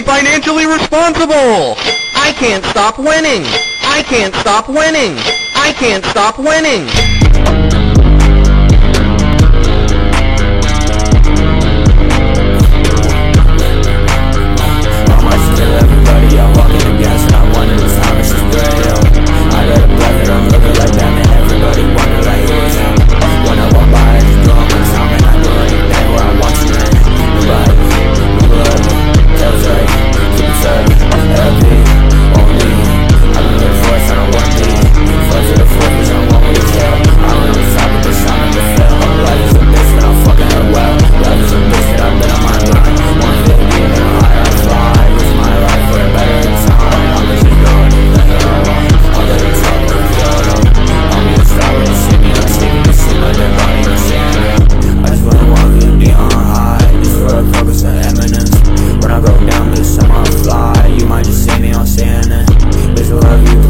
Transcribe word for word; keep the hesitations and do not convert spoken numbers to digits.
financially responsible. I can't stop winning. I can't stop winning. I can't stop winning. When I go down, bitch, I'm on fly. You might just see me on C N N. Bitch, I love you.